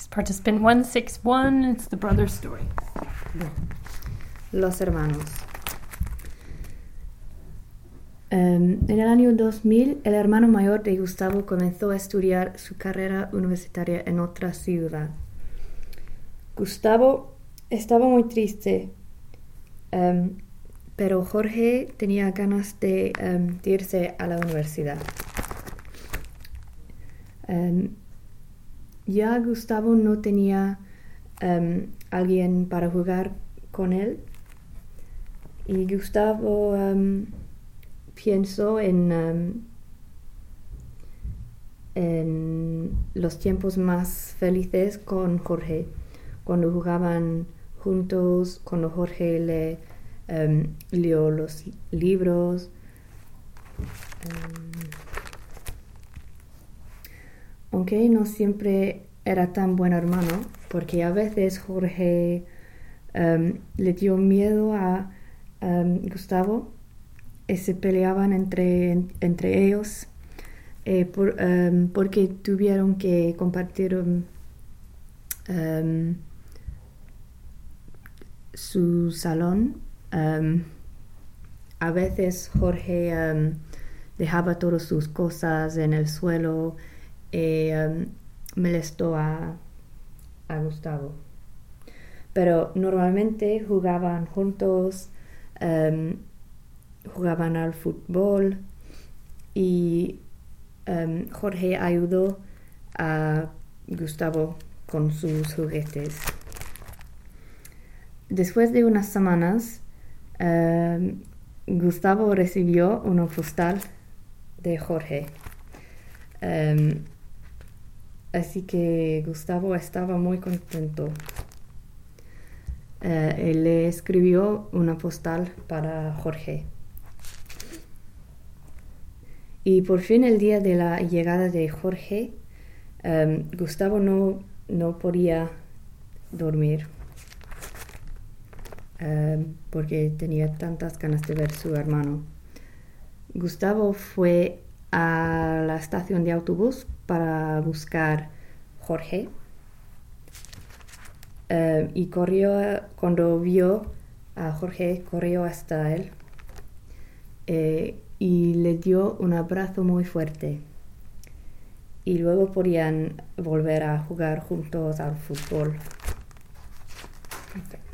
Participant 161, it's the brother story. Los hermanos. En el año 2000, el hermano mayor de Gustavo comenzó a estudiar su carrera universitaria en otra ciudad. Gustavo estaba muy triste, pero Jorge tenía ganas de irse a la universidad. Ya Gustavo no tenía alguien para jugar con él, y Gustavo pensó en los tiempos más felices con Jorge, cuando jugaban juntos, cuando Jorge le leyó los libros. Aunque no siempre era tan buen hermano, porque a veces Jorge le dio miedo a Gustavo y se peleaban entre ellos porque tuvieron que compartir su salón. A veces Jorge dejaba todas sus cosas en el suelo y molestó a Gustavo. Pero normalmente jugaban juntos, jugaban al fútbol, y Jorge ayudó a Gustavo con sus juguetes. Después de unas semanas, Gustavo recibió una postal de Jorge. Así que Gustavo estaba muy contento. Él le escribió una postal para Jorge. Y por fin, el día de la llegada de Jorge, Gustavo no podía dormir porque tenía tantas ganas de ver a su hermano. Gustavo fue a la estación de autobús para buscar Jorge. Y cuando vio a Jorge, corrió hasta él y le dio un abrazo muy fuerte. Y luego podían volver a jugar juntos al fútbol.